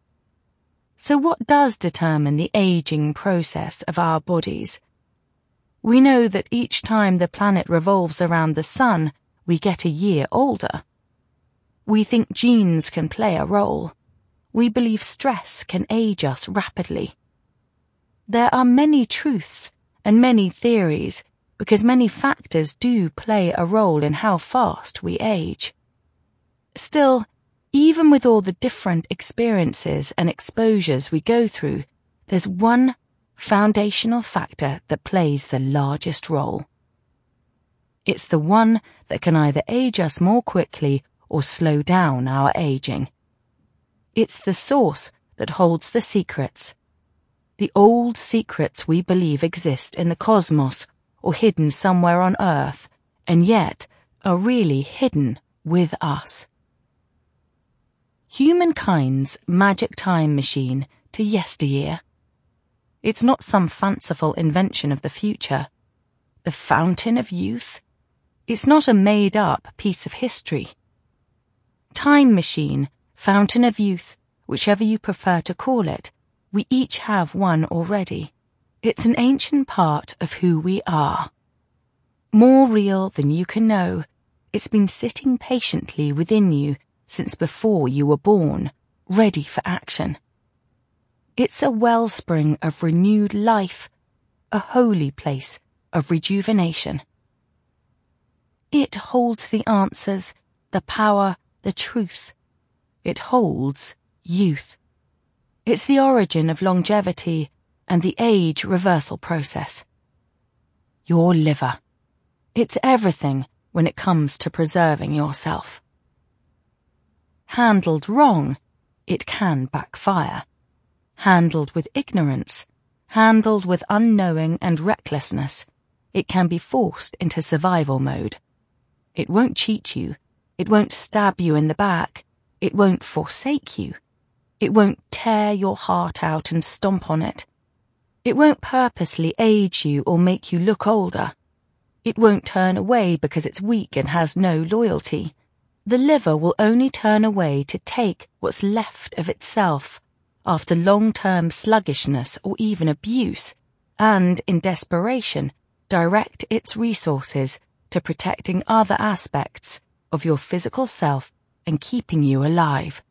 So what does determine the aging process of our bodies? We know that each time the planet revolves around the sun, we get a year older. We think genes can play a role. We believe stress can age us rapidly. There are many truths and many theories because many factors do play a role in how fast we age. Still, even with all the different experiences and exposures we go through, there's one foundational factor that plays the largest role. It's the one that can either age us more quickly or slow down our aging. It's the source that holds the secrets. The old secrets we believe exist in the cosmos or hidden somewhere on Earth, and yet are really hidden with us. Humankind's magic time machine to yesteryear. It's not some fanciful invention of the future. The fountain of youth? It's not a made-up piece of history. Time machine, fountain of youth, whichever you prefer to call it, we each have one already. It's an ancient part of who we are. More real than you can know, it's been sitting patiently within you since before you were born, ready for action. It's a wellspring of renewed life, a holy place of rejuvenation. It holds the answers, the power, the truth. It holds youth. It's the origin of longevity and the age reversal process. Your liver. It's everything when it comes to preserving yourself. Handled wrong, it can backfire. Handled with ignorance, handled with unknowing and recklessness, it can be forced into survival mode. It won't cheat you. It won't stab you in the back. It won't forsake you. It won't tear your heart out and stomp on it. It won't purposely age you or make you look older. It won't turn away because it's weak and has no loyalty. The liver will only turn away to take what's left of itself after long-term sluggishness or even abuse, and, in desperation, direct its resources to protecting other aspects of your physical self and keeping you alive.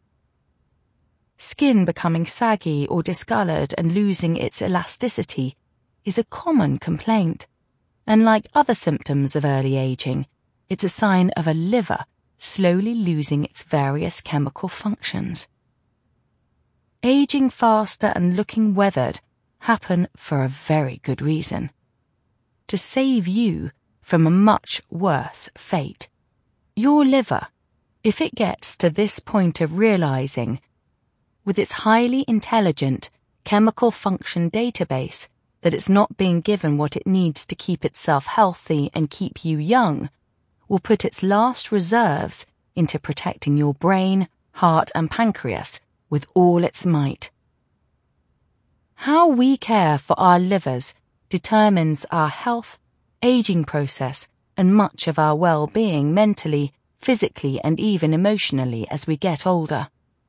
Skin becoming saggy or discolored and losing its elasticity is a common complaint, and like other symptoms of early aging, it's a sign of a liver slowly losing its various chemical functions. Aging faster and looking weathered happen for a very good reason: to save you from a much worse fate. Your liver, if it gets to this point of realizing, with its highly intelligent chemical function database, that it's not being given what it needs to keep itself healthy and keep you young, will put its last reserves into protecting your brain, heart, and pancreas with all its might. How we care for our livers determines our health, aging process, and much of our well-being mentally, physically, and even emotionally as we get older.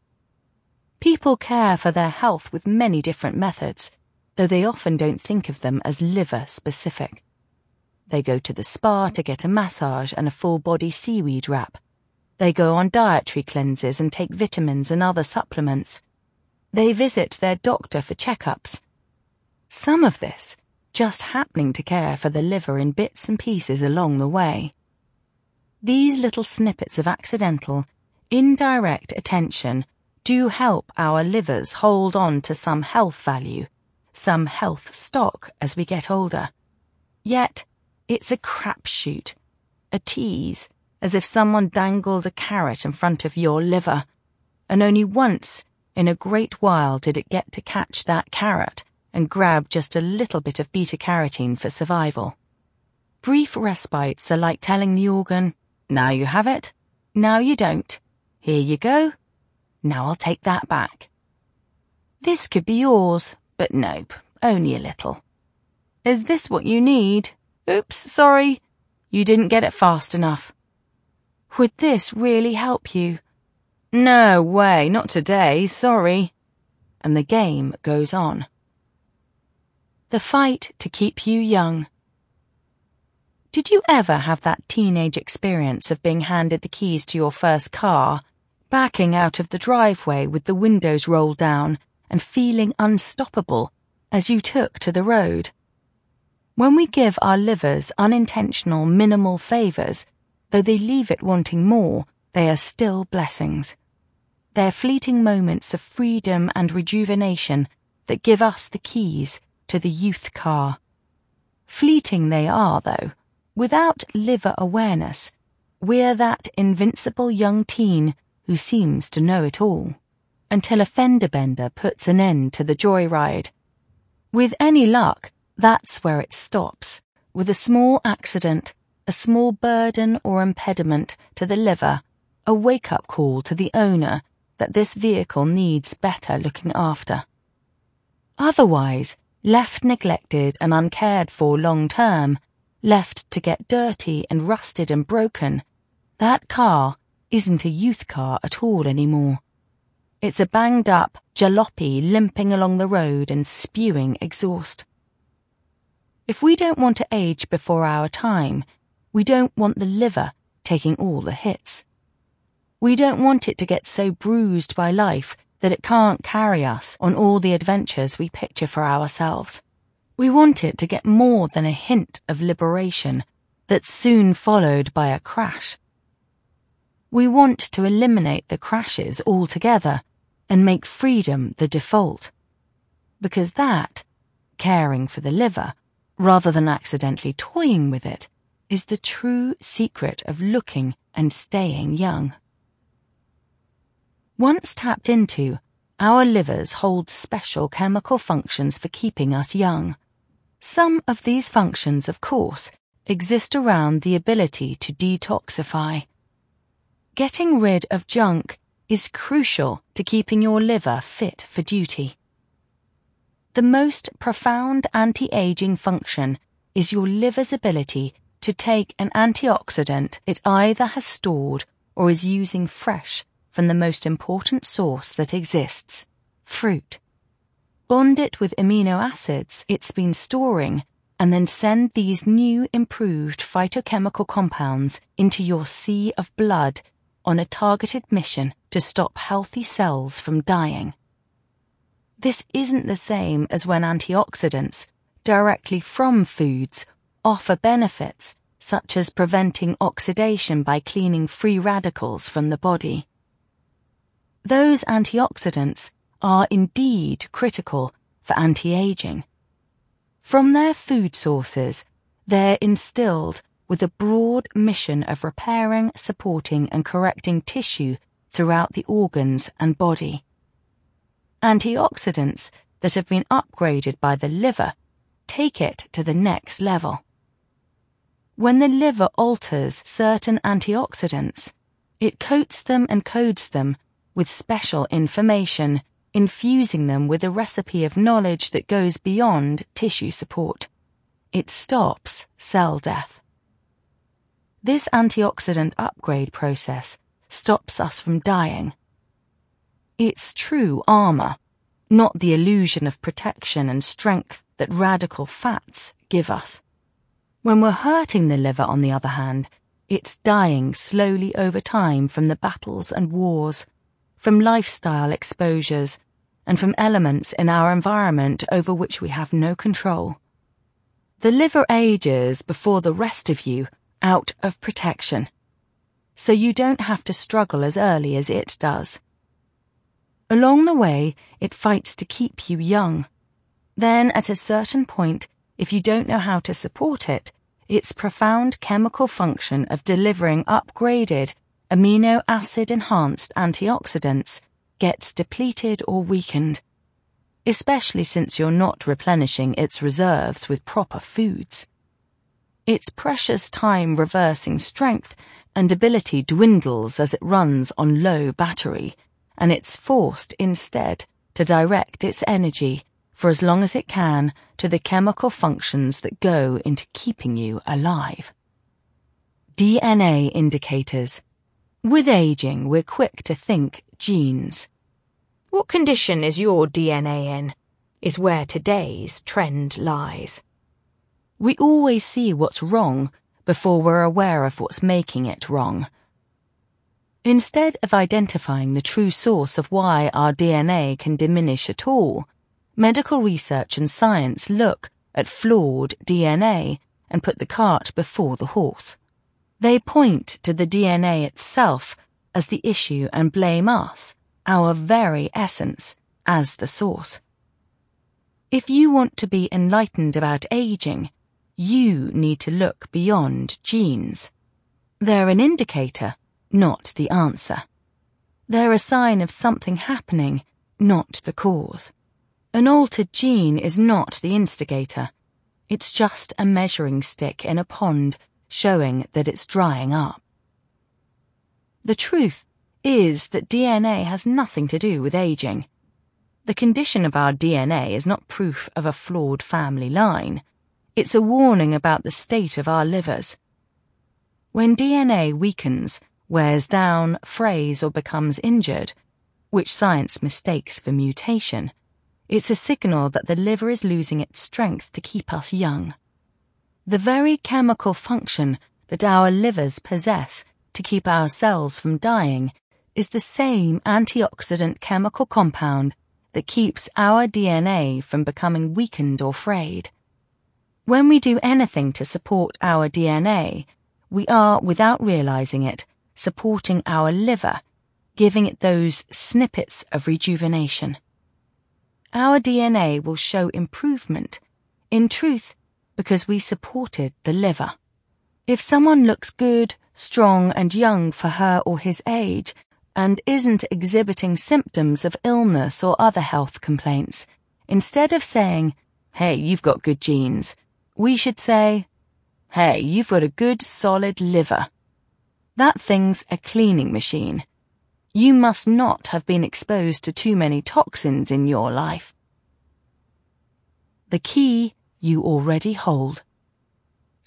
People care for their health with many different methods, though they often don't think of them as liver-specific. They go to the spa to get a massage and a full-body seaweed wrap. They go on dietary cleanses and take vitamins and other supplements. They visit their doctor for checkups. Some of this just happening to care for the liver in bits and pieces along the way. These little snippets of accidental, indirect attention do help our livers hold on to some health value, some health stock as we get older. Yet, it's a crapshoot, a tease, as if someone dangled a carrot in front of your liver, and only once in a great while did it get to catch that carrot and grab just a little bit of beta-carotene for survival. Brief respites are like telling the organ, now you have it, now you don't, here you go, now I'll take that back. This could be yours, but nope, only a little. Is this what you need? Oops, sorry, you didn't get it fast enough. Would this really help you? No way, not today, sorry. And the game goes on. The fight to keep you young. Did you ever have that teenage experience of being handed the keys to your first car, backing out of the driveway with the windows rolled down and feeling unstoppable as you took to the road? When we give our livers unintentional, minimal favors, though they leave it wanting more, they are still blessings. They're fleeting moments of freedom and rejuvenation that give us the keys to the youth car. Fleeting they are, though. Without liver awareness, we're that invincible young teen who seems to know it all, until a fender bender puts an end to the joyride. With any luck, that's where it stops, with a small accident, a small burden or impediment to the liver, a wake-up call to the owner that this vehicle needs better looking after. Otherwise, left neglected and uncared for long-term, left to get dirty and rusted and broken, that car isn't a youth car at all anymore. It's a banged-up jalopy limping along the road and spewing exhaust. If we don't want to age before our time, we don't want the liver taking all the hits. We don't want it to get so bruised by life that it can't carry us on all the adventures we picture for ourselves. We want it to get more than a hint of liberation that's soon followed by a crash. We want to eliminate the crashes altogether and make freedom the default. Because that, caring for the liver, rather than accidentally toying with it, is the true secret of looking and staying young. Once tapped into, our livers hold special chemical functions for keeping us young. Some of these functions, of course, exist around the ability to detoxify. Getting rid of junk is crucial to keeping your liver fit for duty. The most profound anti-aging function is your liver's ability to take an antioxidant it either has stored or is using fresh from the most important source that exists, fruit. Bond it with amino acids it's been storing, and then send these new improved phytochemical compounds into your sea of blood on a targeted mission to stop healthy cells from dying. This isn't the same as when antioxidants, directly from foods, offer benefits such as preventing oxidation by cleaning free radicals from the body. Those antioxidants are indeed critical for anti-aging. From their food sources, they're instilled with a broad mission of repairing, supporting, and correcting tissue throughout the organs and body. Antioxidants that have been upgraded by the liver take it to the next level. When the liver alters certain antioxidants, it coats them and codes them with special information, infusing them with a recipe of knowledge that goes beyond tissue support. It stops cell death. This antioxidant upgrade process stops us from dying. It's true armor, not the illusion of protection and strength that radical fats give us. When we're hurting the liver, on the other hand, it's dying slowly over time from the battles and wars, from lifestyle exposures, and from elements in our environment over which we have no control. The liver ages before the rest of you out of protection, so you don't have to struggle as early as it does. Along the way, it fights to keep you young. Then, at a certain point, if you don't know how to support it, its profound chemical function of delivering upgraded, amino acid-enhanced antioxidants gets depleted or weakened, especially since you're not replenishing its reserves with proper foods. Its precious time reversing strength and ability dwindles as it runs on low battery, and it's forced instead to direct its energy for as long as it can to the chemical functions that go into keeping you alive. DNA indicators. With aging, we're quick to think genes. What condition is your DNA in? Is where today's trend lies. We always see what's wrong before we're aware of what's making it wrong. Instead of identifying the true source of why our DNA can diminish at all, medical research and science look at flawed DNA and put the cart before the horse. They point to the DNA itself as the issue and blame us, our very essence, as the source. If you want to be enlightened about aging, you need to look beyond genes. They're an indicator, not the answer. They're a sign of something happening, not the cause. An altered gene is not the instigator. It's just a measuring stick in a pond showing that it's drying up. The truth is that DNA has nothing to do with aging. The condition of our DNA is not proof of a flawed family line. It's a warning about the state of our livers. When DNA weakens, wears down, frays, or becomes injured, which science mistakes for mutation, it's a signal that the liver is losing its strength to keep us young. The very chemical function that our livers possess to keep our cells from dying is the same antioxidant chemical compound that keeps our DNA from becoming weakened or frayed. When we do anything to support our DNA, we are, without realizing it, supporting our liver, giving it those snippets of rejuvenation. Our DNA will show improvement, in truth, because we supported the liver. If someone looks good, strong, and young for her or his age, and isn't exhibiting symptoms of illness or other health complaints, instead of saying, "Hey, you've got good genes," we should say, "Hey, you've got a good, solid liver. That thing's a cleaning machine. You must not have been exposed to too many toxins in your life." The key you already hold.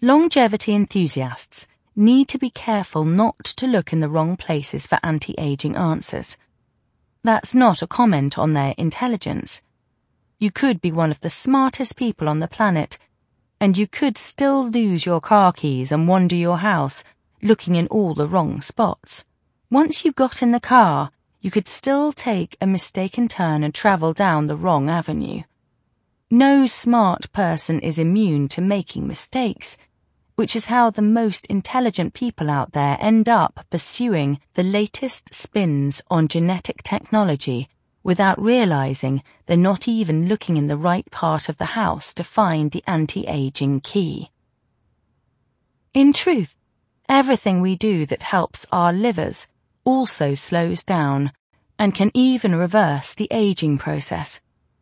Longevity enthusiasts need to be careful not to look in the wrong places for anti-aging answers. That's not a comment on their intelligence. You could be one of the smartest people on the planet, and you could still lose your car keys and wander your house, looking in all the wrong spots. Once you got in the car, you could still take a mistaken turn and travel down the wrong avenue. No smart person is immune to making mistakes, which is how the most intelligent people out there end up pursuing the latest spins on genetic technology without realizing they're not even looking in the right part of the house to find the anti-aging key. In truth, everything we do that helps our livers also slows down and can even reverse the aging process.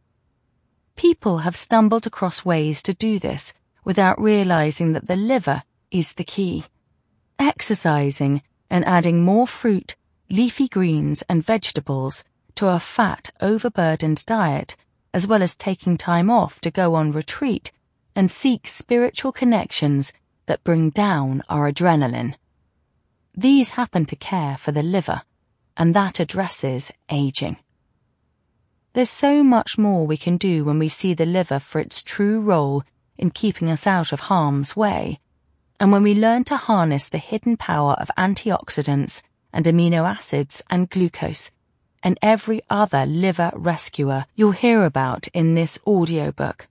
People have stumbled across ways to do this without realizing that the liver is the key. Exercising and adding more fruit, leafy greens and vegetables to a fat, overburdened diet, as well as taking time off to go on retreat and seek spiritual connections that bring down our adrenaline. These happen to care for the liver, and that addresses aging. There's so much more we can do when we see the liver for its true role in keeping us out of harm's way, and when we learn to harness the hidden power of antioxidants and amino acids and glucose, and every other liver rescuer you'll hear about in this audiobook.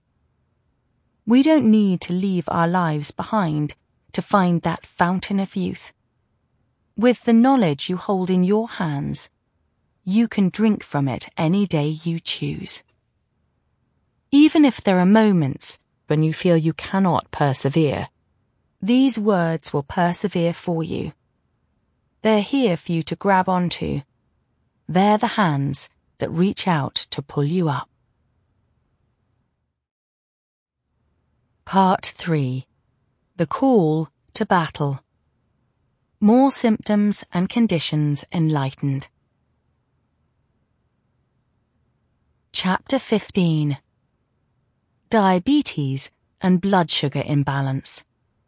We don't need to leave our lives behind to find that fountain of youth. With the knowledge you hold in your hands, you can drink from it any day you choose. Even if there are moments when you feel you cannot persevere, these words will persevere for you. They're here for you to grab onto. They're the hands that reach out to pull you up. Part 3. The Call to Battle. More symptoms and conditions enlightened. Chapter 15. Diabetes and blood sugar imbalance.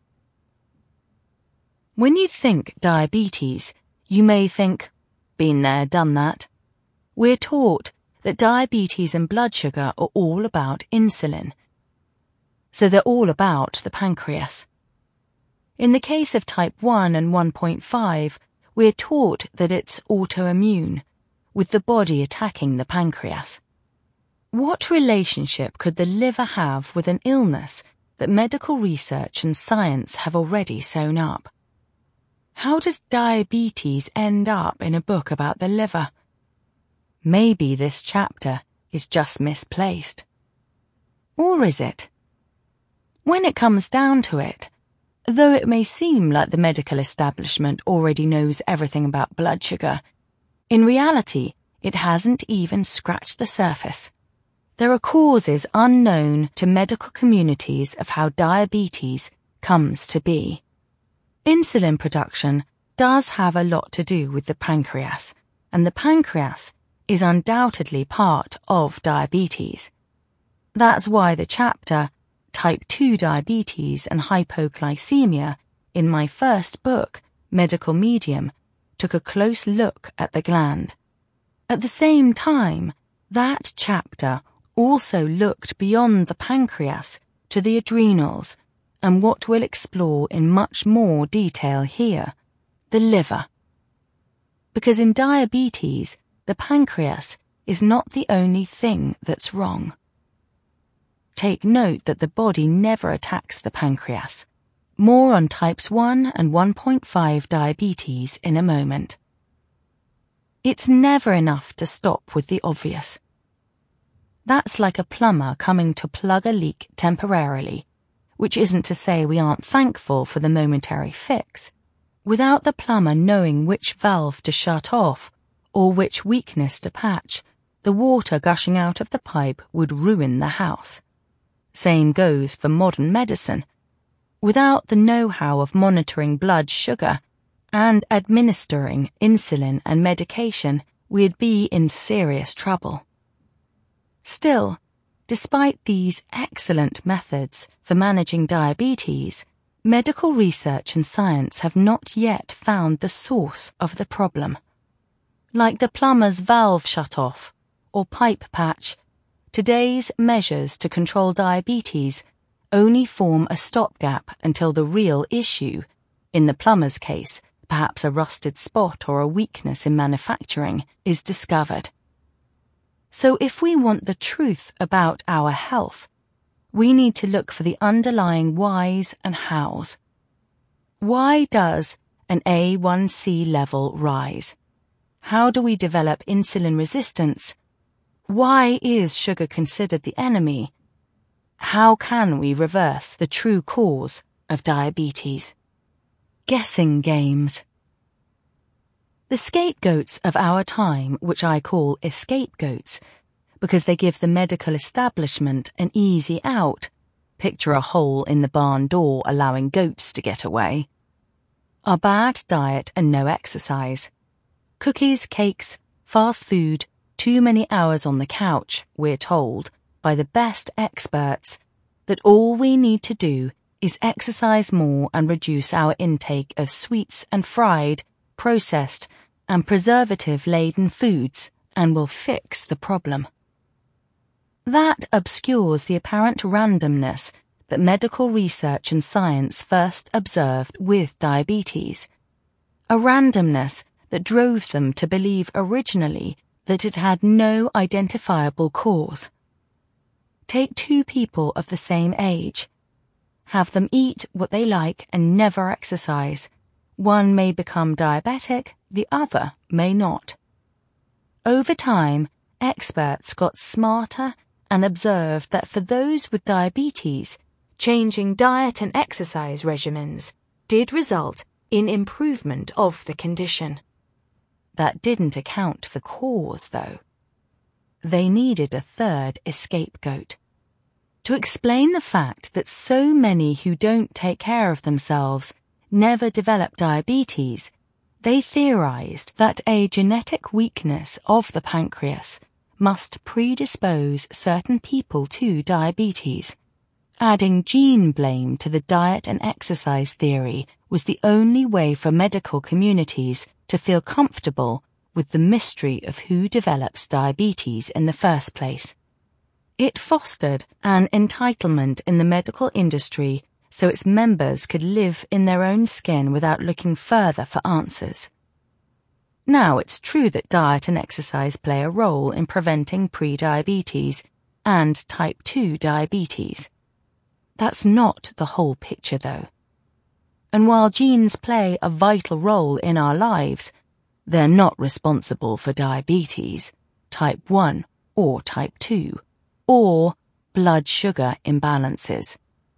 When you think diabetes, you may think, been there, done that. We're taught that diabetes and blood sugar are all about insulin. So they're all about the pancreas. In the case of type 1 and 1.5, we're taught that it's autoimmune, with the body attacking the pancreas. What relationship could the liver have with an illness that medical research and science have already sewn up? How does diabetes end up in a book about the liver? Maybe this chapter is just misplaced. Or is it? When it comes down to it, though it may seem like the medical establishment already knows everything about blood sugar, in reality, it hasn't even scratched the surface. There are causes unknown to medical communities of how diabetes comes to be. Insulin production does have a lot to do with the pancreas, and the pancreas is undoubtedly part of diabetes. That's why the chapter, Type 2 Diabetes and Hypoglycemia, in my first book, Medical Medium, took a close look at the gland. At the same time, that chapter also looked beyond the pancreas to the adrenals, and what we'll explore in much more detail here, the liver. Because in diabetes, the pancreas is not the only thing that's wrong. Take note that the body never attacks the pancreas. More on types 1 and 1.5 diabetes in a moment. It's never enough to stop with the obvious. That's like a plumber coming to plug a leak temporarily, which isn't to say we aren't thankful for the momentary fix. Without the plumber knowing which valve to shut off or which weakness to patch, the water gushing out of the pipe would ruin the house. Same goes for modern medicine. Without the know-how of monitoring blood sugar and administering insulin and medication, we'd be in serious trouble. Still, despite these excellent methods for managing diabetes, medical research and science have not yet found the source of the problem. Like the plumber's valve shut off or pipe patch, today's measures to control diabetes only form a stopgap until the real issue, in the plumber's case, perhaps a rusted spot or a weakness in manufacturing, is discovered. So if we want the truth about our health, we need to look for the underlying whys and hows. Why does an A1C level rise? How do we develop insulin resistance? Why is sugar considered the enemy? How can we reverse the true cause of diabetes? Guessing games. The scapegoats of our time, which I call escapegoats, because they give the medical establishment an easy out, picture a hole in the barn door allowing goats to get away, are bad diet and no exercise. Cookies, cakes, fast food, too many hours on the couch, we're told, by the best experts, that all we need to do is exercise more and reduce our intake of sweets and fried, processed, and preservative-laden foods, and we'll fix the problem. That obscures the apparent randomness that medical research and science first observed with diabetes, a randomness that drove them to believe originally that it had no identifiable cause. Take two people of the same age. Have them eat what they like and never exercise. One may become diabetic, the other may not. Over time, experts got smarter and observed that for those with diabetes, changing diet and exercise regimens did result in improvement of the condition. That didn't account for cause, though. They needed a third scapegoat. To explain the fact that so many who don't take care of themselves never develop diabetes, they theorized that a genetic weakness of the pancreas must predispose certain people to diabetes. Adding gene blame to the diet and exercise theory was the only way for medical communities to feel comfortable with the mystery of who develops diabetes in the first place. It fostered an entitlement in the medical industry so its members could live in their own skin without looking further for answers. Now, it's true that diet and exercise play a role in preventing prediabetes and type 2 diabetes. That's not the whole picture, though. And while genes play a vital role in our lives, they're not responsible for diabetes, type 1 or type 2, or blood sugar imbalances.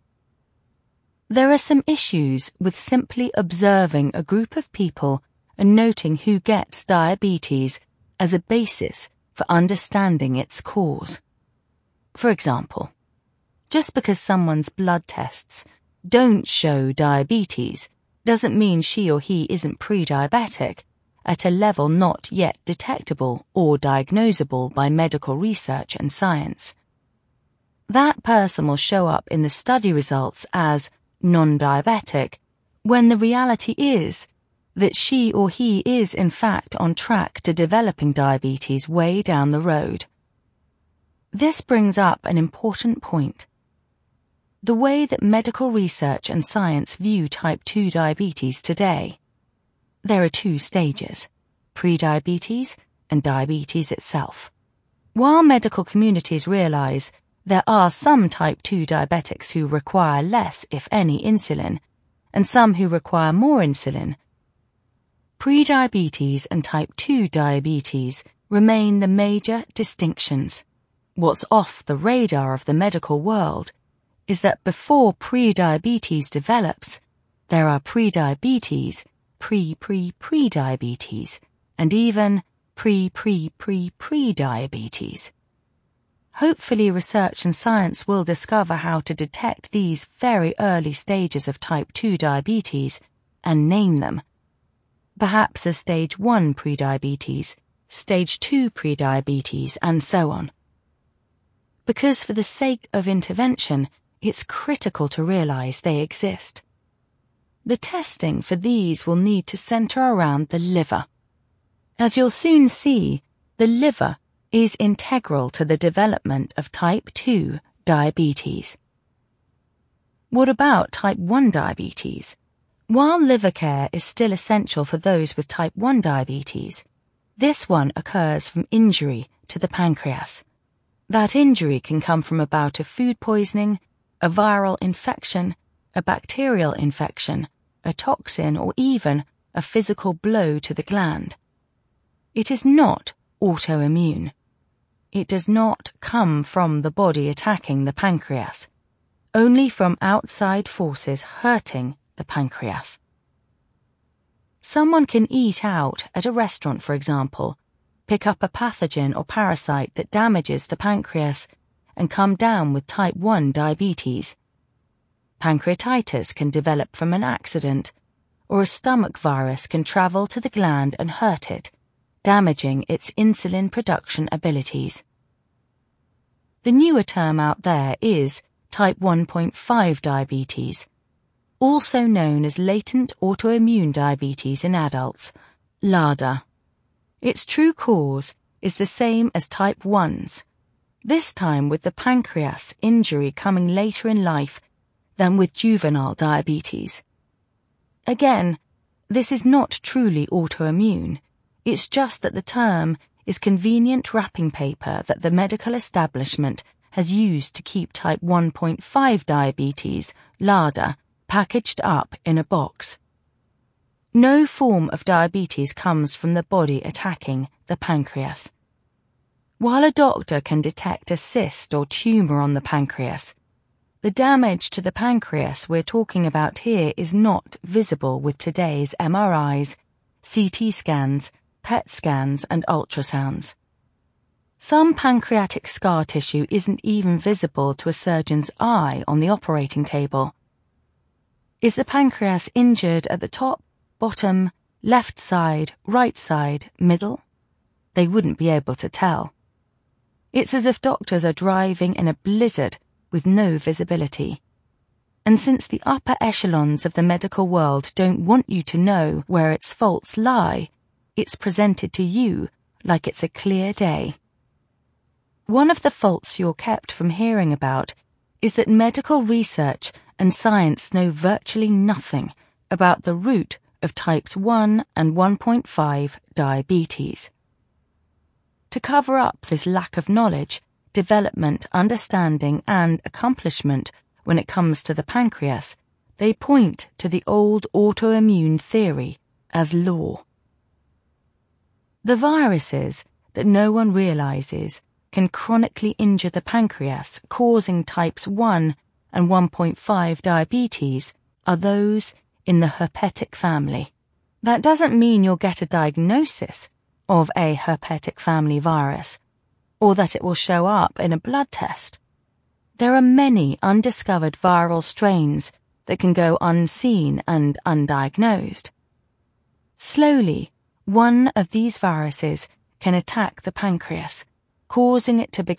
There are some issues with simply observing a group of people and noting who gets diabetes as a basis for understanding its cause. For example, just because someone's blood tests don't show diabetes doesn't mean she or he isn't pre-diabetic at a level not yet detectable or diagnosable by medical research and science. That person will show up in the study results as non-diabetic when the reality is that she or he is in fact on track to developing diabetes way down the road. This brings up an important point. The way that medical research and science view type 2 diabetes today. There are two stages, prediabetes and diabetes itself. While medical communities realize there are some type 2 diabetics who require less, if any, insulin, and some who require more insulin, prediabetes and type 2 diabetes remain the major distinctions. What's off the radar of the medical world is that before prediabetes develops, there are prediabetes, pre-pre-prediabetes, and even pre-pre-pre-prediabetes. Hopefully research and science will discover how to detect these very early stages of type 2 diabetes and name them. Perhaps as stage 1 prediabetes, stage 2 prediabetes, and so on. Because for the sake of intervention, it's critical to realize they exist. The testing for these will need to centre around the liver. As you'll soon see, the liver is integral to the development of type 2 diabetes. What about type 1 diabetes? While liver care is still essential for those with type 1 diabetes, this one occurs from injury to the pancreas. That injury can come from a bout of food poisoning, a viral infection, a bacterial infection, a toxin, or even a physical blow to the gland. It is not autoimmune. It does not come from the body attacking the pancreas, only from outside forces hurting the pancreas. Someone can eat out at a restaurant, for example, pick up a pathogen or parasite that damages the pancreas, and come down with type 1 diabetes. Pancreatitis can develop from an accident, or a stomach virus can travel to the gland and hurt it, damaging its insulin production abilities. The newer term out there is type 1.5 diabetes, also known as latent autoimmune diabetes in adults, LADA. Its true cause is the same as type 1's, this time with the pancreas injury coming later in life than with juvenile diabetes. Again, this is not truly autoimmune. It's just that the term is convenient wrapping paper that the medical establishment has used to keep type 1.5 diabetes, LADA, packaged up in a box. No form of diabetes comes from the body attacking the pancreas. While a doctor can detect a cyst or tumour on the pancreas, the damage to the pancreas we're talking about here is not visible with today's MRIs, CT scans, PET scans, and ultrasounds. Some pancreatic scar tissue isn't even visible to a surgeon's eye on the operating table. Is the pancreas injured at the top, bottom, left side, right side, middle? They wouldn't be able to tell. It's as if doctors are driving in a blizzard with no visibility. And since the upper echelons of the medical world don't want you to know where its faults lie, it's presented to you like it's a clear day. One of the faults you're kept from hearing about is that medical research and science know virtually nothing about the root of types 1 and 1.5 diabetes. To cover up this lack of knowledge, development, understanding, and accomplishment when it comes to the pancreas, they point to the old autoimmune theory as law. The viruses that no one realizes can chronically injure the pancreas, causing types 1 and 1.5 diabetes, are those in the herpetic family. That doesn't mean you'll get a diagnosis of a herpetic family virus, or that it will show up in a blood test. There are many undiscovered viral strains that can go unseen and undiagnosed. Slowly, one of these viruses can attack the pancreas, causing it to become